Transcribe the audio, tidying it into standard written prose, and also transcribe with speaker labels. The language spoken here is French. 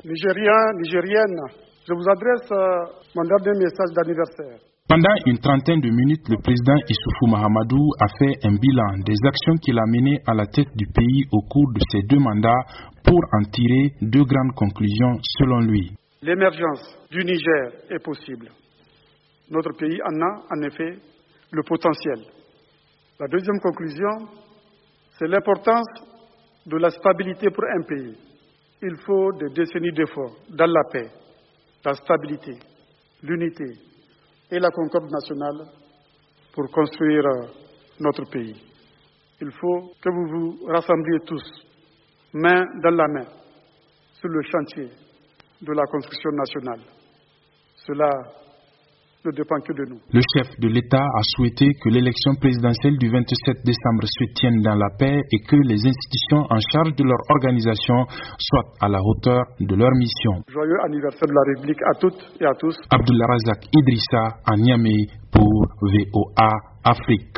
Speaker 1: Nigériens, Nigériennes, je vous adresse mon dernier message d'anniversaire.
Speaker 2: Pendant une trentaine de minutes, le président Issoufou Mahamadou a fait un bilan des actions qu'il a menées à la tête du pays au cours de ses 2 mandats pour en tirer 2 grandes conclusions selon lui.
Speaker 1: L'émergence du Niger est possible. Notre pays en a en effet le potentiel. La deuxième conclusion, c'est l'importance de la stabilité pour un pays. Il faut des décennies d'efforts dans la paix, la stabilité, l'unité et la concorde nationale pour construire notre pays. Il faut que vous vous rassembliez tous, main dans la main, sur le chantier de la construction nationale. Cela ne dépend que de nous.
Speaker 2: Le chef de l'État a souhaité que l'élection présidentielle du 27 décembre se tienne dans la paix et que les institutions en charge de leur organisation soient à la hauteur de leur mission.
Speaker 1: Joyeux anniversaire de la République à toutes et à tous.
Speaker 2: Abdullah Razak Idrissa à Niamey pour VOA Afrique.